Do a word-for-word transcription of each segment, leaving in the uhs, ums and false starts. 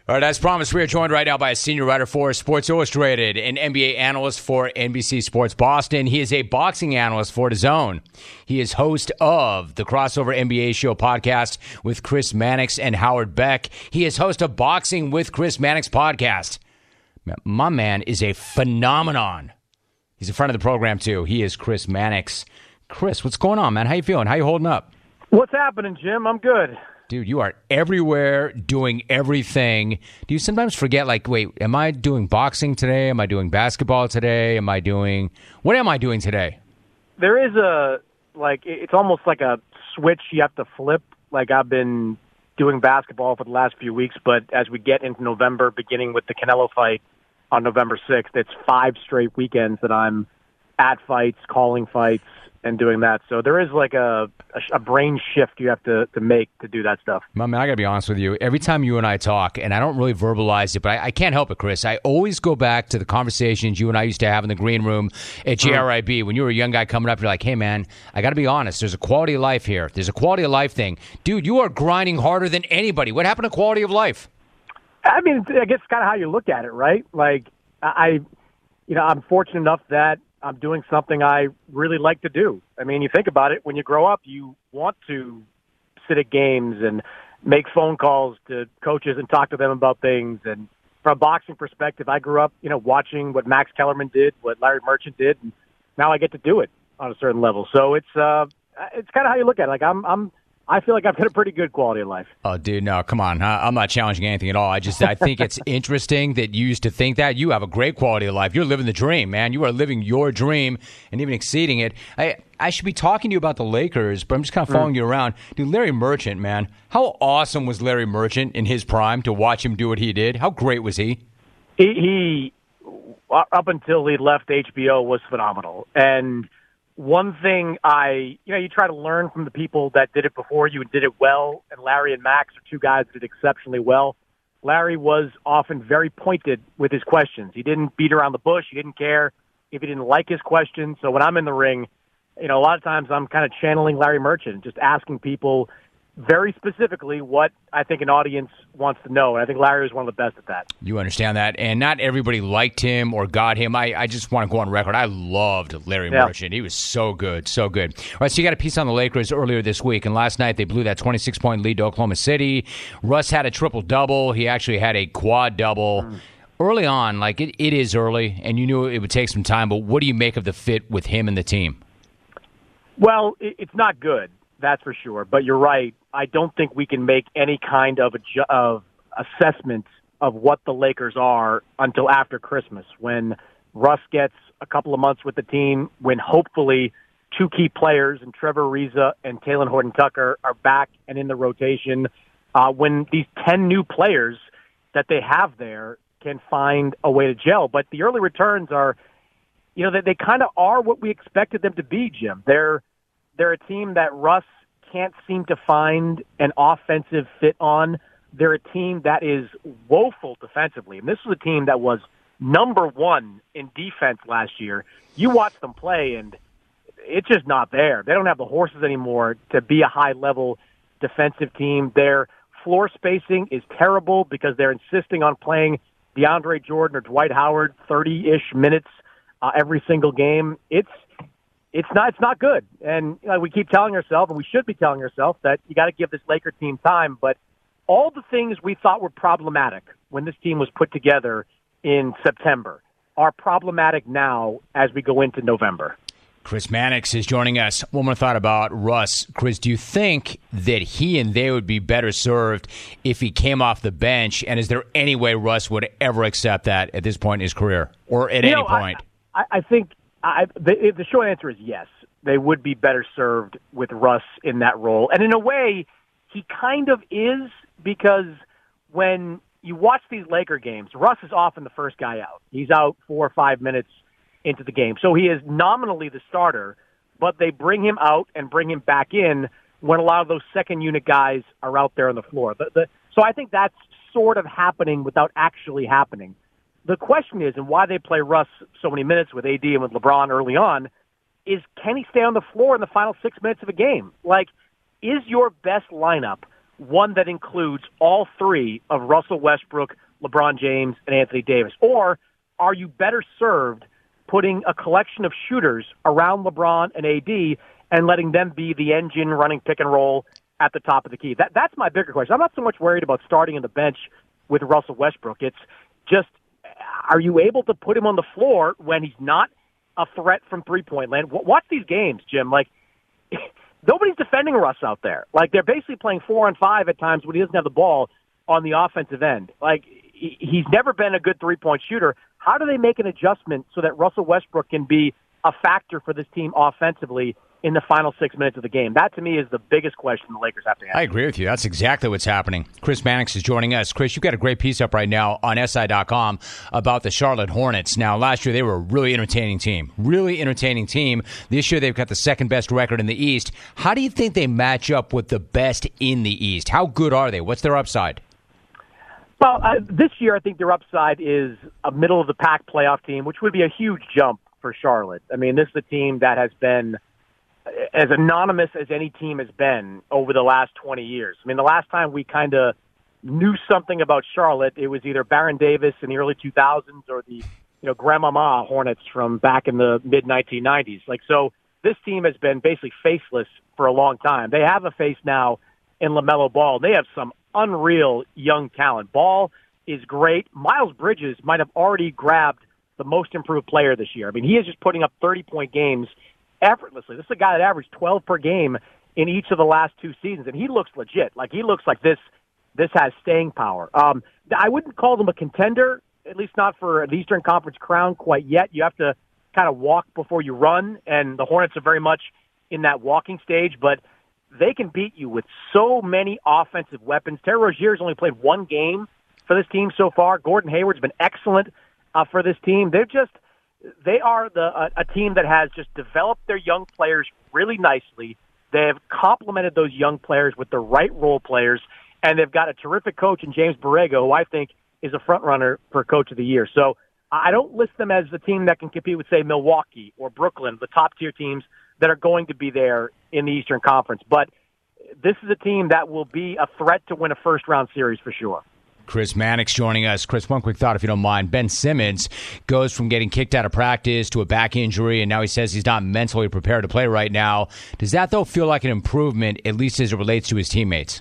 All right, as promised, we are joined right now by a senior writer for Sports Illustrated, an N B A analyst for N B C Sports Boston. He is a boxing analyst for DAZN. He is host of the Crossover N B A Show podcast with Chris Mannix and Howard Beck. He is host of Boxing with Chris Mannix podcast. My man is a phenomenon. He's a friend of the program, too. He is Chris Mannix. Chris, what's going on, man? How you feeling? How you holding up? What's happening, Jim? I'm good. Dude, you are everywhere doing everything. Do you sometimes forget, like, wait, am I doing boxing today? Am I doing basketball today? Am I doing, what am I doing today? There is a, like, it's almost like a switch you have to flip. Like, I've been doing basketball for the last few weeks, but as we get into November, beginning with the Canelo fight on November sixth, it's five straight weekends that I'm at fights, calling fights, and doing that. So there is like a, a, a brain shift you have to, to make to do that stuff. My man, I got to be honest with you. Every time you and I talk, and I don't really verbalize it, but I, I can't help it, Chris. I always go back to the conversations you and I used to have in the green room at J R I B. When you were a young guy coming up, you're like, hey, man, I got to be honest. There's a quality of life here. There's a quality of life thing. Dude, you are grinding harder than anybody. What happened to quality of life? I mean, I guess kind of how you look at it, right? Like, I, you know, I'm fortunate enough that I'm doing something I really like to do. I mean, you think about it, when you grow up, you want to sit at games and make phone calls to coaches and talk to them about things. And from a boxing perspective, I grew up, you know, watching what Max Kellerman did, what Larry Merchant did, and now I get to do it on a certain level. So it's uh, it's kind of how you look at it. Like, I'm, I'm, I feel like I've got a pretty good quality of life. Oh, dude, no, come on. I'm not challenging anything at all. I just I think it's interesting that you used to think that. You have a great quality of life. You're living the dream, man. You are living your dream and even exceeding it. I I should be talking to you about the Lakers, but I'm just kind of following mm. you around. Dude, Larry Merchant, man. How awesome was Larry Merchant in his prime to watch him do what he did? How great was he? He, he up until he left H B O, was phenomenal. And one thing I, you know, you try to learn from the people that did it before you and did it well, and Larry and Max are two guys that did exceptionally well. Larry was often very pointed with his questions. He didn't beat around the bush. He didn't care if he didn't like his questions. So when I'm in the ring, you know, a lot of times I'm kind of channeling Larry Merchant, just asking people very specifically what I think an audience wants to know. And I think Larry was one of the best at that. You understand that. And not everybody liked him or got him. I, I just want to go on record. I loved Larry yeah. Merchant. He was so good, so good. All right, so you got a piece on the Lakers earlier this week. And last night they blew that twenty-six point lead to Oklahoma City. Russ had a triple-double. He actually had a quad-double. Mm. Early on, like it, it is early, and you knew it would take some time. But what do you make of the fit with him and the team? Well, it, it's not good. That's for sure. But you're right. I don't think we can make any kind of, a, of assessment of what the Lakers are until after Christmas, when Russ gets a couple of months with the team, when hopefully two key players, and Trevor Ariza and Talen Horton-Tucker, are back and in the rotation, uh, when these ten new players that they have there can find a way to gel. But the early returns are, you know, they, they kind of are what we expected them to be, Jim. They're They're a team that Russ can't seem to find an offensive fit on. They're a team that is woeful defensively. And this was a team that was number one in defense last year. You watch them play, and it's just not there. They don't have the horses anymore to be a high-level defensive team. Their floor spacing is terrible because they're insisting on playing DeAndre Jordan or Dwight Howard thirty-ish minutes uh, every single game. It's It's not. It's not good, and you know, we keep telling ourselves, and we should be telling ourselves, that you got to give this Laker team time. But all the things we thought were problematic when this team was put together in September are problematic now as we go into November. Chris Mannix is joining us. One more thought about Russ. Chris, do you think that he and they would be better served if he came off the bench? And is there any way Russ would ever accept that at this point in his career, or at you any know, point? I, I, I think. I, the, the short answer is yes. They would be better served with Russ in that role. And in a way, he kind of is, because when you watch these Laker games, Russ is often the first guy out. He's out four or five minutes into the game. So he is nominally the starter, but they bring him out and bring him back in when a lot of those second-unit guys are out there on the floor. The, the, so I think that's sort of happening without actually happening. The question is, and why they play Russ so many minutes with A D and with LeBron early on, is can he stay on the floor in the final six minutes of a game? Like, is your best lineup one that includes all three of Russell Westbrook, LeBron James, and Anthony Davis? Or are you better served putting a collection of shooters around LeBron and A D and letting them be the engine running pick and roll at the top of the key? That, that's my bigger question. I'm not so much worried about starting on the bench with Russell Westbrook. It's just, are you able to put him on the floor when he's not a threat from three-point land? Watch these games, Jim. Like, nobody's defending Russ out there. Like, they're basically playing four on five at times when he doesn't have the ball on the offensive end. Like, he's never been a good three-point shooter. How do they make an adjustment so that Russell Westbrook can be a factor for this team offensively in the final six minutes of the game? That, to me, is the biggest question the Lakers have to answer. I agree with you. That's exactly what's happening. Chris Mannix is joining us. Chris, you've got a great piece up right now on S I dot com about the Charlotte Hornets. Now, last year they were a really entertaining team. Really entertaining team. This year they've got the second-best record in the East. How do you think they match up with the best in the East? How good are they? What's their upside? Well, uh, this year I think their upside is a middle-of-the-pack playoff team, which would be a huge jump for Charlotte. I mean, this is a team that has been as anonymous as any team has been over the last twenty years. I mean, the last time we kind of knew something about Charlotte, it was either Baron Davis in the early two thousands or the, you know, Grandmama Hornets from back in the mid nineteen nineties. Like, so this team has been basically faceless for a long time. They have a face now in LaMelo Ball. They have some unreal young talent. Ball is great. Miles Bridges might have already grabbed the most improved player this year. I mean, he is just putting up thirty-point games effortlessly. This is a guy that averaged twelve per game in each of the last two seasons, and he looks legit. Like, he looks like this this has staying power. Um, I wouldn't call them a contender, at least not for an Eastern Conference crown quite yet. You have to kind of walk before you run, and the Hornets are very much in that walking stage, but they can beat you with so many offensive weapons. Terry Rozier's only played one game for this team so far. Gordon Hayward's been excellent uh, for this team. They're just, they are the uh, a team that has just developed their young players really nicely. They have complemented those young players with the right role players, and they've got a terrific coach in James Borrego, who I think is a front runner for Coach of the Year. So I don't list them as the team that can compete with, say, Milwaukee or Brooklyn, the top-tier teams that are going to be there in the Eastern Conference. But this is a team that will be a threat to win a first-round series for sure. Chris Mannix joining us. Chris, one quick thought, if you don't mind. Ben Simmons goes from getting kicked out of practice to a back injury, and now he says he's not mentally prepared to play right now. Does that, though, feel like an improvement, at least as it relates to his teammates?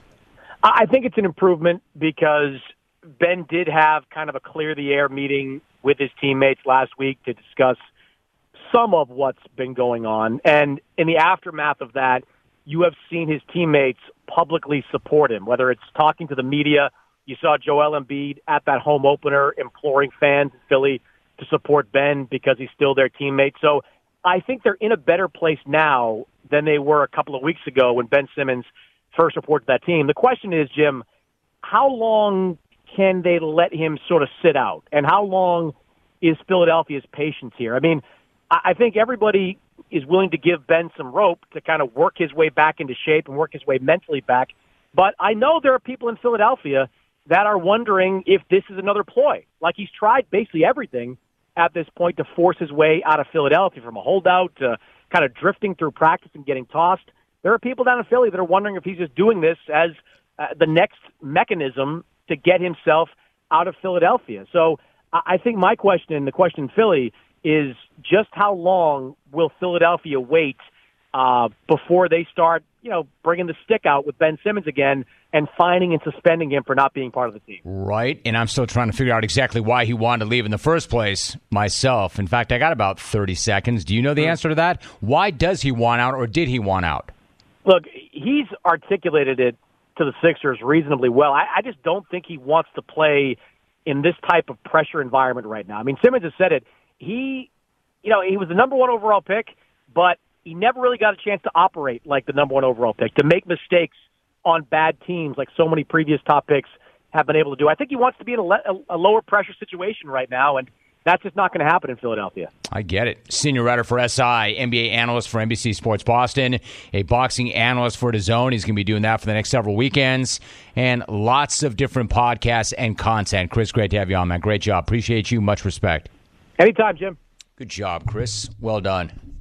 I think it's an improvement because Ben did have kind of a clear-the-air meeting with his teammates last week to discuss some of what's been going on. And in the aftermath of that, you have seen his teammates publicly support him, whether it's talking to the media. You saw Joel Embiid at that home opener imploring fans in Philly to support Ben because he's still their teammate. So I think they're in a better place now than they were a couple of weeks ago when Ben Simmons first reported that team. The question is, Jim, how long can they let him sort of sit out? And how long is Philadelphia's patience here? I mean, I think everybody is willing to give Ben some rope to kind of work his way back into shape and work his way mentally back. But I know there are people in Philadelphia that are wondering if this is another ploy. Like, he's tried basically everything at this point to force his way out of Philadelphia, from a holdout to kind of drifting through practice and getting tossed. There are people down in Philly that are wondering if he's just doing this as uh, the next mechanism to get himself out of Philadelphia. So I think my question, and the question in Philly, is just how long will Philadelphia wait uh, before they start, you know, bringing the stick out with Ben Simmons again and fining and suspending him for not being part of the team. Right, and I'm still trying to figure out exactly why he wanted to leave in the first place myself. In fact, I got about thirty seconds. Do you know the answer to that? Why does he want out, or did he want out? Look, he's articulated it to the Sixers reasonably well. I, I just don't think he wants to play in this type of pressure environment right now. I mean, Simmons has said it. He, you know, he was the number one overall pick, but he never really got a chance to operate like the number one overall pick, to make mistakes on bad teams like so many previous top picks have been able to do. I think he wants to be in a, le- a lower pressure situation right now, and that's just not going to happen in Philadelphia. I get it. Senior writer for S I, N B A analyst for N B C Sports Boston, a boxing analyst for DAZN. He's going to be doing that for the next several weekends, and lots of different podcasts and content. Chris, great to have you on, man. Great job. Appreciate you. Much respect. Anytime, Jim. Good job, Chris. Well done.